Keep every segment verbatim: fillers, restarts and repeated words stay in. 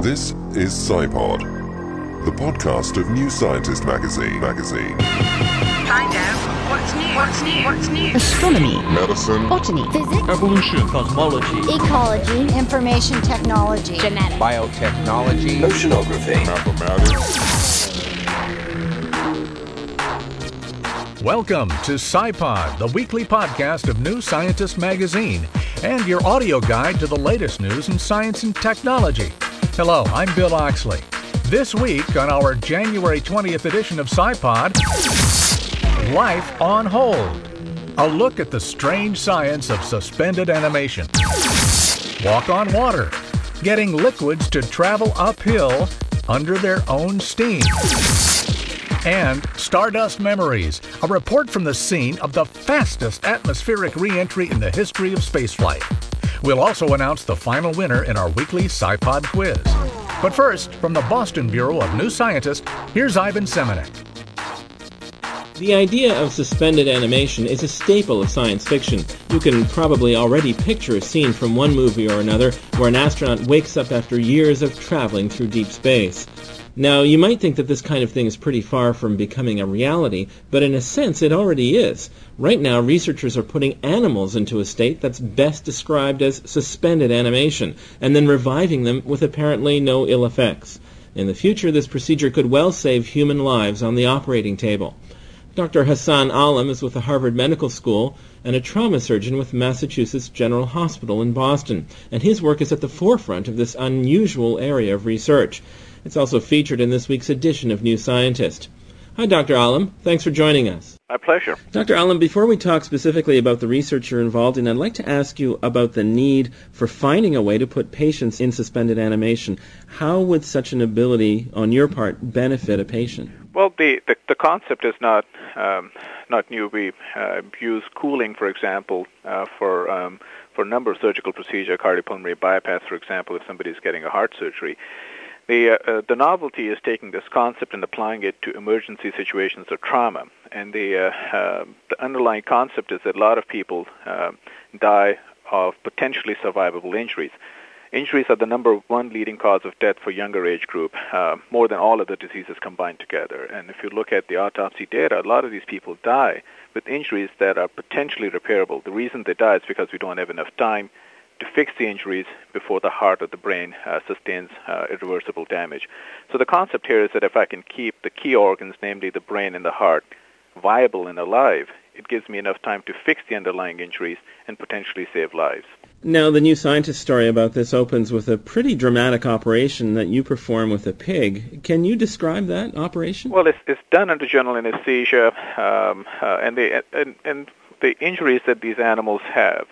This is SciPod, the podcast of New Scientist magazine. Magazine. Find out what's new. What's new? What's new? Astronomy, Medicine, botany, physics, evolution, cosmology, ecology, information technology, genetics, biotechnology, oceanography, mathematics. Welcome to SciPod, the weekly podcast of New Scientist magazine, and your audio guide to the latest news in science and technology. Hello, I'm Bill Oxley. This week on our January twentieth edition of SciPod, Life on Hold. A look at the strange science of suspended animation. Walk on water. Getting liquids to travel uphill under their own steam. And Stardust Memories, a report from the scene of the fastest atmospheric re-entry in the history of spaceflight. We'll also announce the final winner in our weekly SciPod quiz. But first, from the Boston Bureau of New Scientist, here's Ivan Seminek. The idea of suspended animation is a staple of science fiction. You can probably already picture a scene from one movie or another where an astronaut wakes up after years of traveling through deep space. Now, you might think that this kind of thing is pretty far from becoming a reality, but in a sense it already is. Right now, researchers are putting animals into a state that's best described as suspended animation, and then reviving them with apparently no ill effects. In the future, this procedure could well save human lives on the operating table. Doctor Hassan Alam is with the Harvard Medical School and a trauma surgeon with Massachusetts General Hospital in Boston, and his work is at the forefront of this unusual area of research. It's also featured in this week's edition of New Scientist. Hi, Doctor Alam. Thanks for joining us. My pleasure. Doctor Alam, before we talk specifically about the research you're involved in, I'd like to ask you about the need for finding a way to put patients in suspended animation. How would such an ability on your part benefit a patient? Well, the, the, the concept is not um, not new. We uh, use cooling, for example, uh, for um, for a number of surgical procedures, cardiopulmonary bypass, for example, if somebody's getting a heart surgery. The, uh, uh, the novelty is taking this concept and applying it to emergency situations or trauma. And the, uh, uh, the underlying concept is that a lot of people uh, die of potentially survivable injuries. Injuries are the number one leading cause of death for younger age group, uh, more than all other diseases combined together. And if you look at the autopsy data, a lot of these people die with injuries that are potentially repairable. The reason they die is because we don't have enough time to fix the injuries before the heart or the brain uh, sustains uh, irreversible damage. So the concept here is that if I can keep the key organs, namely the brain and the heart, viable and alive, it gives me enough time to fix the underlying injuries and potentially save lives. Now, the New Scientist story about this opens with a pretty dramatic operation that you perform with a pig. Can you describe that operation? Well, it's, it's done under general anesthesia, um, uh, and, the, and, and the injuries that these animals have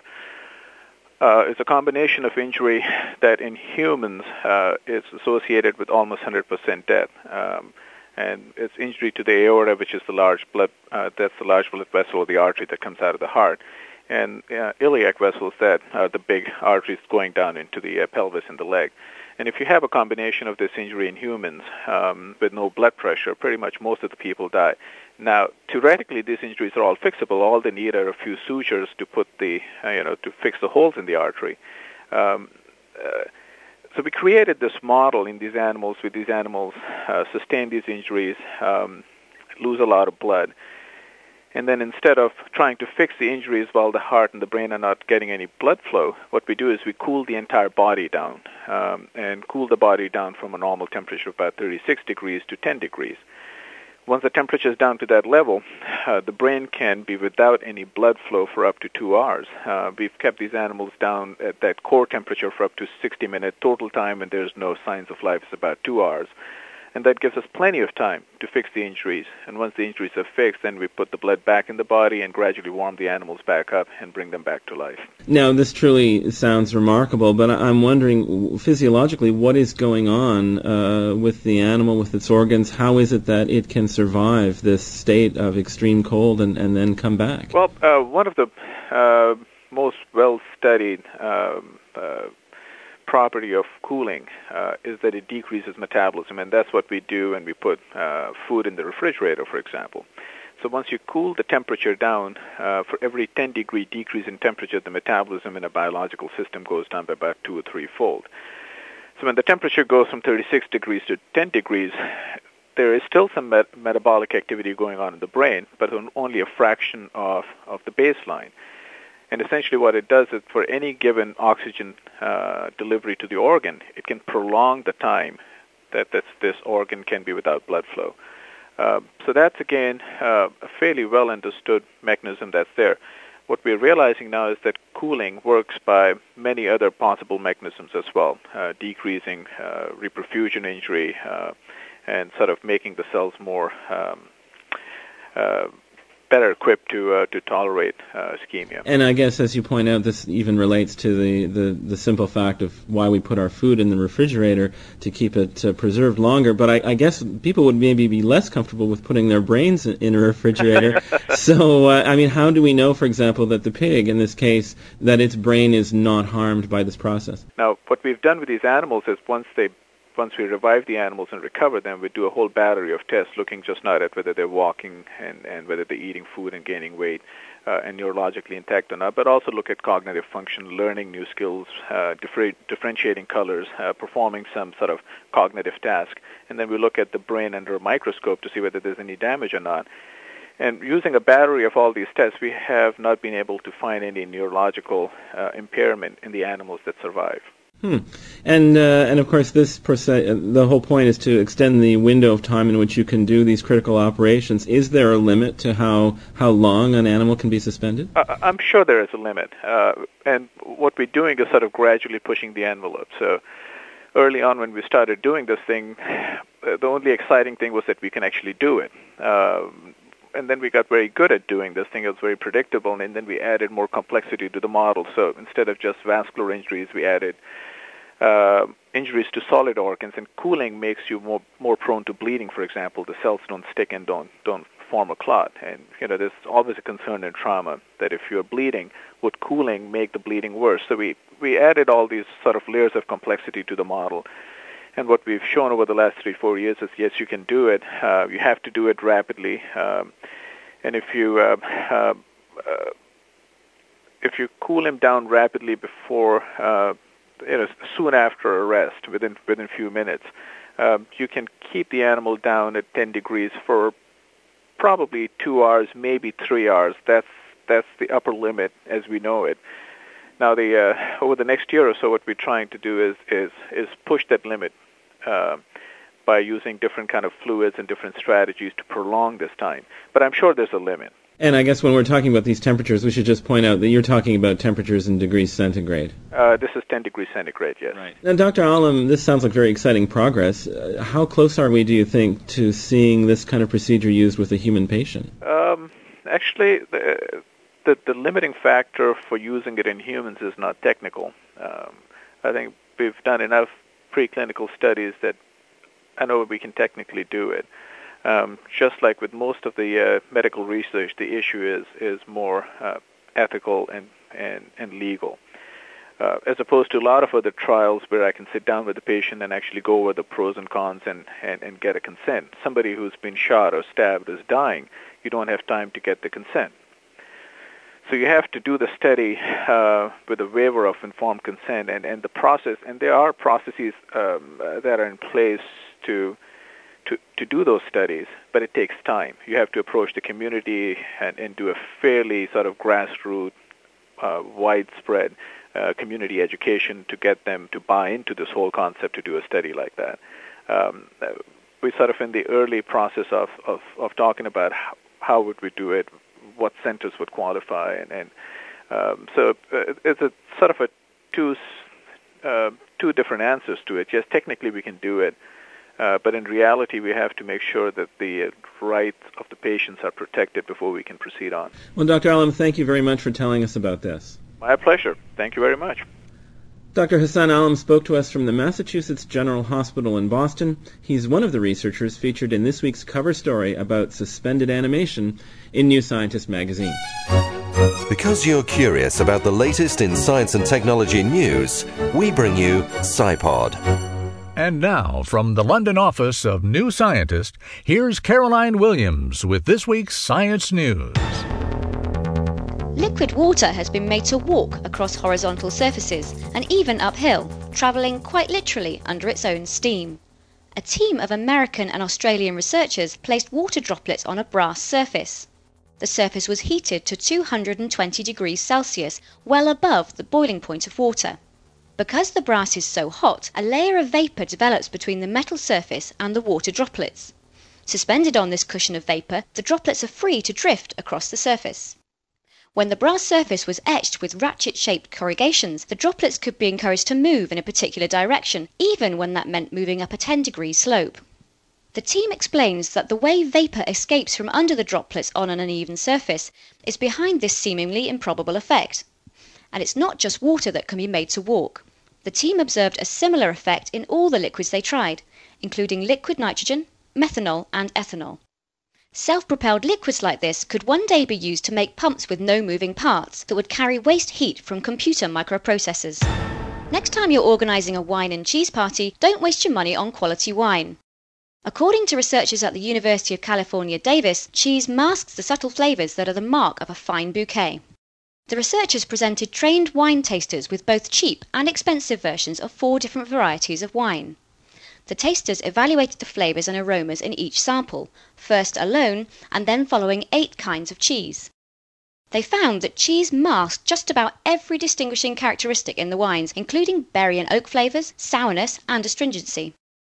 Uh, is a combination of injury that in humans uh, is associated with almost one hundred percent death. Um, and it's injury to the aorta, which is the large blood, uh, that's the large blood vessel or the artery that comes out of the heart. And uh, iliac vessels that are the big arteries going down into the uh, pelvis and the leg. And if you have a combination of this injury in humans um, with no blood pressure, pretty much most of the people die. Now, theoretically, these injuries are all fixable. All they need are a few sutures to put the, uh, you know, to fix the holes in the artery. Um, uh, so we created this model in these animals, with these animals uh, sustain these injuries, um, lose a lot of blood. And then instead of trying to fix the injuries while the heart and the brain are not getting any blood flow, what we do is we cool the entire body down um, and cool the body down from a normal temperature of about thirty-six degrees to ten degrees. Once the temperature is down to that level, uh, the brain can be without any blood flow for up to two hours. Uh, we've kept these animals down at that core temperature for up to sixty minutes total time, and there's no signs of life. It's about two hours. And that gives us plenty of time to fix the injuries. And once the injuries are fixed, then we put the blood back in the body and gradually warm the animals back up and bring them back to life. Now, this truly sounds remarkable, but I'm wondering, physiologically, what is going on uh, with the animal, with its organs? How is it that it can survive this state of extreme cold and, and then come back? Well, uh, one of the uh, most well-studied um, uh, property of cooling uh, is that it decreases metabolism, and that's what we do when we put uh, food in the refrigerator, for example. So once you cool the temperature down, uh, for every ten degree decrease in temperature, the metabolism in a biological system goes down by about two or three fold. So when the temperature goes from thirty-six degrees to ten degrees, there is still some met- metabolic activity going on in the brain, but on only a fraction of, of the baseline. And essentially what it does is for any given oxygen uh, delivery to the organ, it can prolong the time that this, this organ can be without blood flow. Uh, so that's, again, uh, a fairly well-understood mechanism that's there. What we're realizing now is that cooling works by many other possible mechanisms as well, uh, decreasing uh, reperfusion injury uh, and sort of making the cells more um, uh, better equipped to uh, to tolerate uh, ischemia. And I guess, as you point out, this even relates to the, the, the simple fact of why we put our food in the refrigerator to keep it uh, preserved longer. But I, I guess people would maybe be less comfortable with putting their brains in, in a refrigerator. So, uh, I mean, how do we know, for example, that the pig, in this case, that its brain is not harmed by this process? Now, what we've done with these animals is once they Once we revive the animals and recover them, we do a whole battery of tests looking just not at whether they're walking and, and whether they're eating food and gaining weight uh, and neurologically intact or not, but also look at cognitive function, learning new skills, uh, differ- differentiating colors, uh, performing some sort of cognitive task. And then we look at the brain under a microscope to see whether there's any damage or not. And using a battery of all these tests, we have not been able to find any neurological uh, impairment in the animals that survive. Hmm. And uh, and of course, this perce- the whole point is to extend the window of time in which you can do these critical operations. Is there a limit to how how long an animal can be suspended? Uh, I'm sure there is a limit, uh, and what we're doing is sort of gradually pushing the envelope. So early on, when we started doing this thing, uh, the only exciting thing was that we can actually do it. Um, And then we got very good at doing this thing. It was very predictable, and then we added more complexity to the model. So instead of just vascular injuries, we added uh, injuries to solid organs, and cooling makes you more more prone to bleeding, for example. The cells don't stick and don't don't form a clot. And you know, there's always a concern in trauma that if you're bleeding, would cooling make the bleeding worse? So we, we added all these sort of layers of complexity to the model. And what we've shown over the last three, four years is, yes, you can do it. Uh, you have to do it rapidly. Um, and if you uh, uh, uh, if you cool him down rapidly before, uh, you know, soon after arrest, within within a few minutes, um, you can keep the animal down at ten degrees for probably two hours, maybe three hours. That's that's the upper limit as we know it. Now, the uh, over the next year or so, what we're trying to do is is is push that limit uh, by using different kind of fluids and different strategies to prolong this time. But I'm sure there's a limit. And I guess when we're talking about these temperatures, we should just point out that you're talking about temperatures in degrees centigrade. Uh, this is ten degrees centigrade, yes. Right. Now, Doctor Alam, this sounds like very exciting progress. Uh, how close are we, do you think, to seeing this kind of procedure used with a human patient? Um, actually, the, the the limiting factor for using it in humans is not technical. Um, I think we've done enough preclinical studies that I know we can technically do it. Um, just like with most of the uh, medical research, the issue is is more uh, ethical and, and, and legal, uh, as opposed to a lot of other trials where I can sit down with the patient and actually go over the pros and cons and, and, and get a consent. Somebody who's been shot or stabbed is dying. You don't have time to get the consent. So you have to do the study uh, with a waiver of informed consent, and, and the process, and there are processes um, uh, that are in place to, to to do those studies, but it takes time. You have to approach the community and, and do a fairly sort of grassroots, uh, widespread uh, community education to get them to buy into this whole concept to do a study like that. Um, we're sort of in the early process of, of, of talking about how, how would we do it, what centers would qualify, and, and um, so uh, it's a sort of a two uh, two different answers to it. Yes, technically we can do it, uh, but in reality we have to make sure that the rights of the patients are protected before we can proceed on. Well, Doctor Alam, thank you very much for telling us about this. My pleasure. Thank you very much. Doctor Hassan Alam spoke to us from the Massachusetts General Hospital in Boston. He's one of the researchers featured in this week's cover story about suspended animation in New Scientist magazine. Because you're curious about the latest in science and technology news, we bring you SciPod. And now, from the London office of New Scientist, here's Caroline Williams with this week's Science News. liquid water has been made to walk across horizontal surfaces and even uphill, travelling quite literally under its own steam. A team of American and Australian researchers placed water droplets on a brass surface. The surface was heated to two hundred twenty degrees Celsius, well above the boiling point of water. Because the brass is so hot, a layer of vapour develops between the metal surface and the water droplets. Suspended on this cushion of vapour, the droplets are free to drift across the surface. When the brass surface was etched with ratchet-shaped corrugations, the droplets could be encouraged to move in a particular direction, even when that meant moving up a ten degree slope. The team explains that the way vapour escapes from under the droplets on an uneven surface is behind this seemingly improbable effect. And it's not just water that can be made to walk. The team observed a similar effect in all the liquids they tried, including liquid nitrogen, methanol and ethanol. Self-propelled liquids like this could one day be used to make pumps with no moving parts that would carry waste heat from computer microprocessors. Next time you're organising a wine and cheese party, don't waste your money on quality wine. According to researchers at the University of California, Davis, cheese masks the subtle flavours that are the mark of a fine bouquet. The researchers presented trained wine tasters with both cheap and expensive versions of four different varieties of wine. The tasters evaluated the flavours and aromas in each sample, first alone and then following eight kinds of cheese. They found that cheese masked just about every distinguishing characteristic in the wines, including berry and oak flavours, sourness and astringency.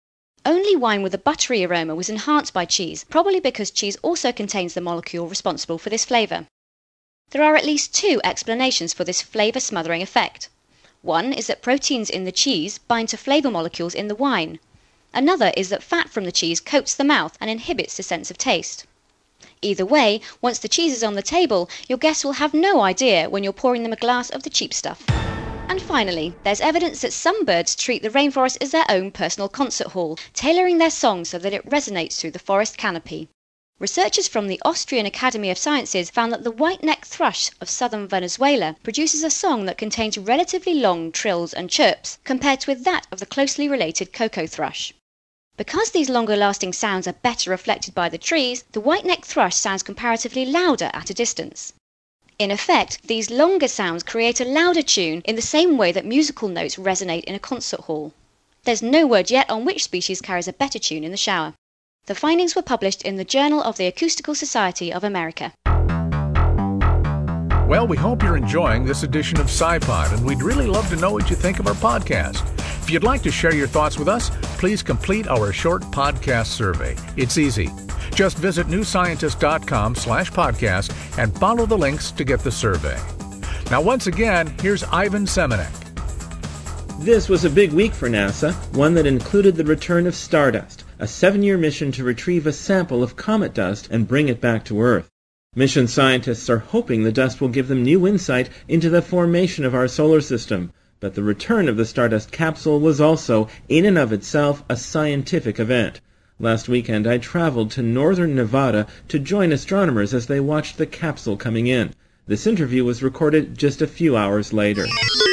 Only wine with a buttery aroma was enhanced by cheese, probably because cheese also contains the molecule responsible for this flavour. There are at least two explanations for this flavour smothering effect. One is that proteins in the cheese bind to flavour molecules in the wine. Another is that fat from the cheese coats the mouth and inhibits the sense of taste. Either way, once the cheese is on the table, your guests will have no idea when you're pouring them a glass of the cheap stuff. And finally, there's evidence that some birds treat the rainforest as their own personal concert hall, tailoring their song so that it resonates through the forest canopy. Researchers from the Austrian Academy of Sciences found that the white-necked thrush of southern Venezuela produces a song that contains relatively long trills and chirps, compared with that of the closely related cocoa thrush. Because these longer-lasting sounds are better reflected by the trees, the white-necked thrush sounds comparatively louder at a distance. In effect, these longer sounds create a louder tune in the same way that musical notes resonate in a concert hall. There's no word yet on which species carries a better tune in the shower. The findings were published in the Journal of the Acoustical Society of America. Well, we hope you're enjoying this edition of SciPod, and we'd really love to know what you think of our podcast. If you'd like to share your thoughts with us, please complete our short podcast survey. It's easy. Just visit newscientist.com slash podcast and follow the links to get the survey. Now, once again, here's Ivan Seminek. This was a big week for NASA, one that included the return of Stardust, a seven-year mission to retrieve a sample of comet dust and bring it back to Earth. Mission scientists are hoping the dust will give them new insight into the formation of our solar system, but the return of the Stardust capsule was also, in and of itself, a scientific event. Last weekend I traveled to northern Nevada to join astronomers as they watched the capsule coming in. This interview was recorded just a few hours later.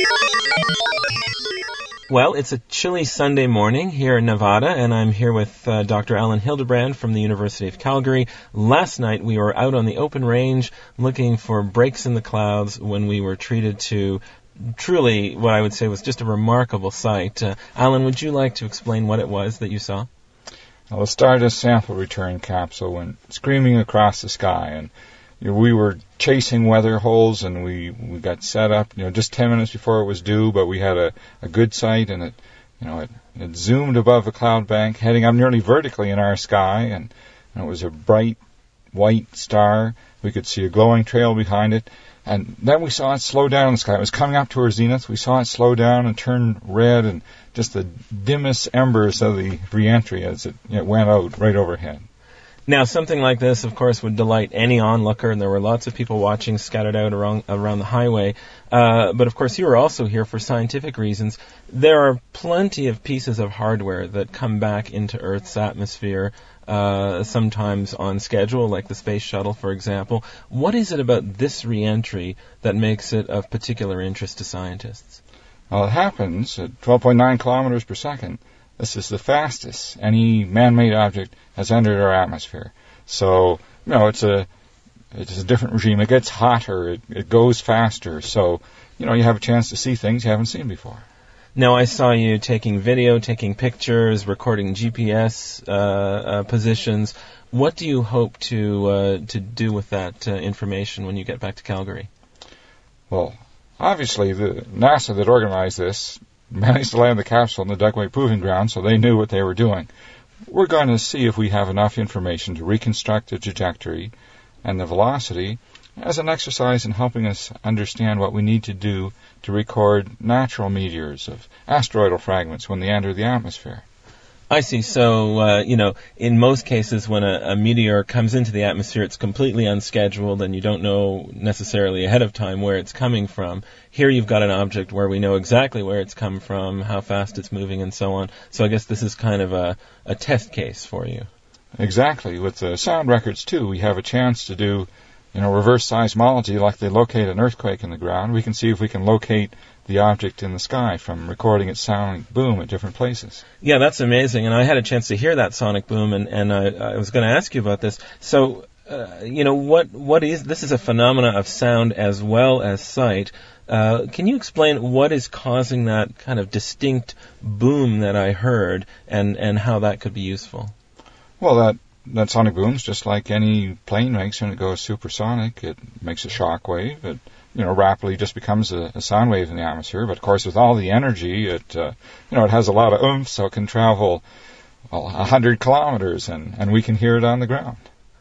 Well, it's a chilly Sunday morning here in Nevada, and I'm here with uh, Doctor Alan Hildebrand from the University of Calgary. Last night we were out on the open range looking for breaks in the clouds when we were treated to truly what I would say was just a remarkable sight. Uh, Alan, would you like to explain what it was that you saw? Well, the Stardust sample return capsule went screaming across the sky, and you know, we were chasing weather holes, and we, we got set up, you know, just ten minutes before it was due, but we had a, a good sight, and it, you know, it, it zoomed above a cloud bank, heading up nearly vertically in our sky, and, and it was a bright white star. We could see a glowing trail behind it, and then we saw it slow down in the sky. It was coming up to our zenith. We saw it slow down and turn red, and just the dimmest embers of the reentry as it, it went out right overhead. Now, something like this, of course, would delight any onlooker, and there were lots of people watching scattered out around, around the highway. Uh, but, of course, you were also here for scientific reasons. There are plenty of pieces of hardware that come back into Earth's atmosphere, uh, sometimes on schedule, like the Space Shuttle, for example. What is it about this reentry that makes it of particular interest to scientists? Well, it happens at twelve point nine kilometers per second. This is the fastest any man-made object has entered our atmosphere. So, you know, it's a It's a different regime. It gets hotter. It, it goes faster. So, you know, you have a chance to see things you haven't seen before. Now, I saw you taking video, taking pictures, recording G P S uh, uh, positions. What do you hope to uh, to do with that uh, information when you get back to Calgary? Well, obviously, the NASA that organized this managed to land the capsule in the Dugway Proving Ground, so they knew what they were doing. We're going to see if we have enough information to reconstruct the trajectory and the velocity as an exercise in helping us understand what we need to do to record natural meteors of asteroidal fragments when they enter the atmosphere. I see. So, uh, you know, in most cases when a, a meteor comes into the atmosphere, it's completely unscheduled and you don't know necessarily ahead of time where it's coming from. Here you've got an object where we know exactly where it's come from, how fast it's moving, and so on. So I guess this is kind of a, a test case for you. Exactly. With the sound records, too, we have a chance to do, you know, reverse seismology, like they locate an earthquake in the ground. We can see if we can locate the object in the sky from recording its sonic boom at different places. Yeah, that's amazing. And I had a chance to hear that sonic boom, and, and I, I was going to ask you about this. So, uh, you know, what what is this is a phenomena of sound as well as sight. Uh, can you explain what is causing that kind of distinct boom that I heard, and, and how that could be useful? Well, that that sonic boom is just like any plane makes when it goes supersonic. It makes a shock wave. It you know, rapidly just becomes a, a sound wave in the atmosphere. But, of course, with all the energy, it, uh, you know, it has a lot of oomph, so it can travel well, one hundred kilometers, and, and we can hear it on the ground.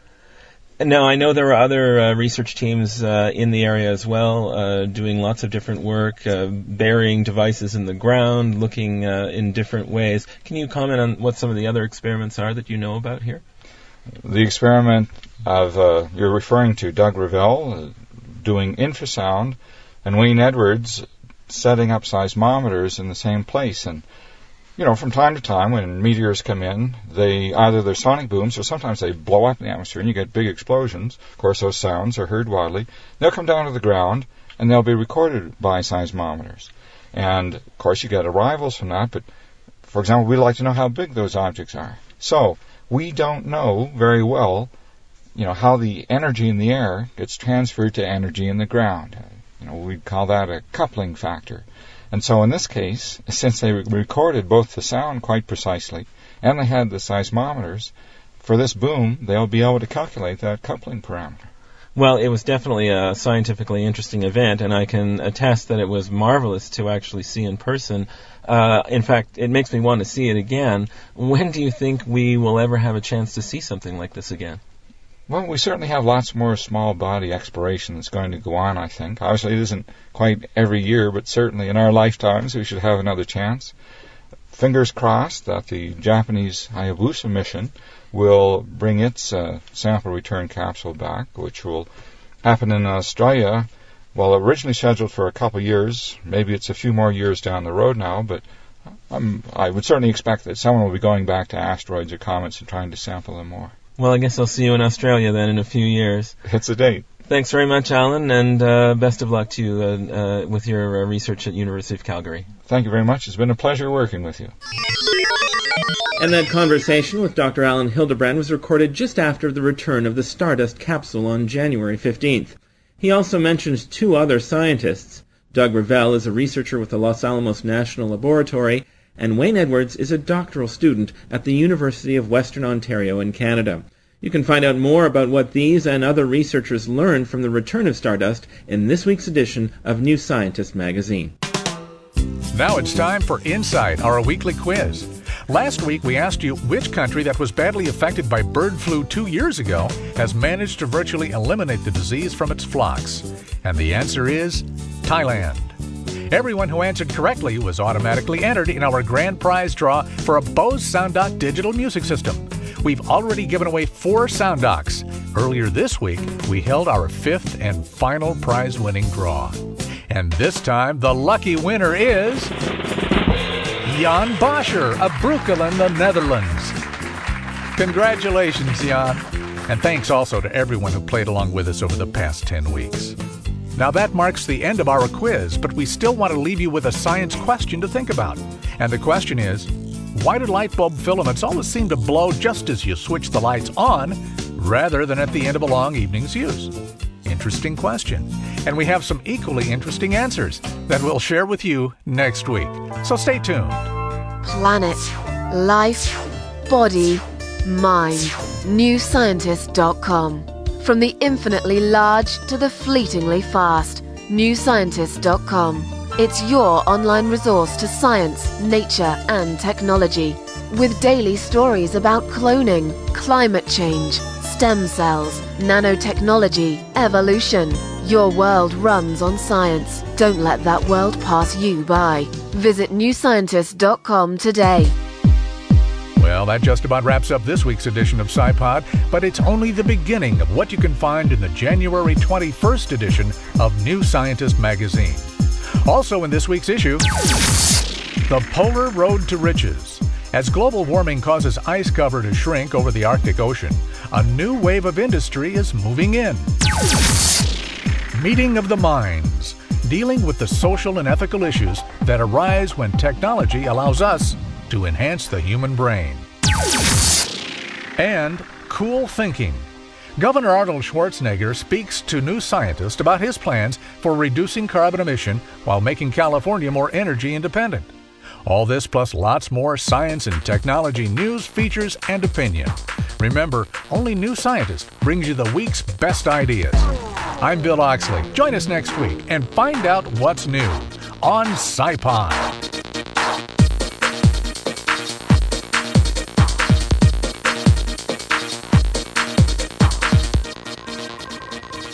Now, I know there are other uh, research teams uh, in the area as well, uh, doing lots of different work, uh, burying devices in the ground, looking uh, in different ways. Can you comment on what some of the other experiments are that you know about here? The experiment of, uh, you're referring to Doug Revell, uh, doing infrasound, and Wayne Edwards setting up seismometers in the same place. And, you know, from time to time when meteors come in, they either they're sonic booms or sometimes they blow up in the atmosphere and you get big explosions. Of course, those sounds are heard widely. They'll come down to the ground and they'll be recorded by seismometers. And, of course, you get arrivals from that, but, for example, we'd like to know how big those objects are. So, we don't know very well you know, how the energy in the air gets transferred to energy in the ground. You know, we'd call that a coupling factor. And so in this case, since they recorded both the sound quite precisely and they had the seismometers, for this boom, they'll be able to calculate that coupling parameter. Well, it was definitely a scientifically interesting event, and I can attest that it was marvelous to actually see in person. Uh, in fact, it makes me want to see it again. When do you think we will ever have a chance to see something like this again? Well, we certainly have lots more small body exploration that's going to go on, I think. Obviously, it isn't quite every year, but certainly in our lifetimes we should have another chance. Fingers crossed that the Japanese Hayabusa mission will bring its uh, sample return capsule back, which will happen in Australia. Well, originally scheduled for a couple of years. Maybe it's a few more years down the road now, but um, I would certainly expect that someone will be going back to asteroids or comets and trying to sample them more. Well, I guess I'll see you in Australia then in a few years. It's a date. Thanks very much, Alan, and uh, best of luck to you uh, uh, with your uh, research at University of Calgary. Thank you very much. It's been a pleasure working with you. And that conversation with Doctor Alan Hildebrand was recorded just after the return of the Stardust capsule on January fifteenth. He also mentioned two other scientists. Doug Revell is a researcher with the Los Alamos National Laboratory, and Wayne Edwards is a doctoral student at the University of Western Ontario in Canada. You can find out more about what these and other researchers learned from the return of Stardust in this week's edition of New Scientist magazine. Now it's time for Insight, our weekly quiz. Last week we asked you which country that was badly affected by bird flu two years ago has managed to virtually eliminate the disease from its flocks. And the answer is Thailand. Everyone who answered correctly was automatically entered in our grand prize draw for a Bose SoundDock digital music system. We've already given away four SoundDocks. Earlier this week, we held our fifth and final prize-winning draw. And this time, the lucky winner is Jan Boscher of Breukelen, the Netherlands. Congratulations, Jan. And thanks also to everyone who played along with us over the past ten weeks. Now that marks the end of our quiz, but we still want to leave you with a science question to think about. And the question is, why do light bulb filaments always seem to blow just as you switch the lights on, rather than at the end of a long evening's use? Interesting question. And we have some equally interesting answers that we'll share with you next week. So stay tuned. Planet, life, body, mind. new scientist dot com. From the infinitely large to the fleetingly fast. new scientist dot com. It's your online resource to science, nature, and technology. With daily stories about cloning, climate change, stem cells, nanotechnology, evolution. Your world runs on science. Don't let that world pass you by. Visit new scientist dot com today. Well, that just about wraps up this week's edition of SciPod, but it's only the beginning of what you can find in the January twenty-first edition of New Scientist magazine. Also in this week's issue, The Polar Road to Riches. As global warming causes ice cover to shrink over the Arctic Ocean, a new wave of industry is moving in. Meeting of the Minds, dealing with the social and ethical issues that arise when technology allows us to enhance the human brain. And Cool Thinking. Governor Arnold Schwarzenegger speaks to New Scientist about his plans for reducing carbon emission while making California more energy independent. All this plus lots more science and technology news, features, and opinion. Remember, only New Scientist brings you the week's best ideas. I'm Bill Oxley. Join us next week and find out what's new on SciPod.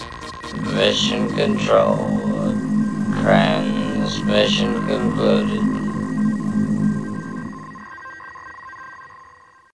Mission control. Transmission concluded.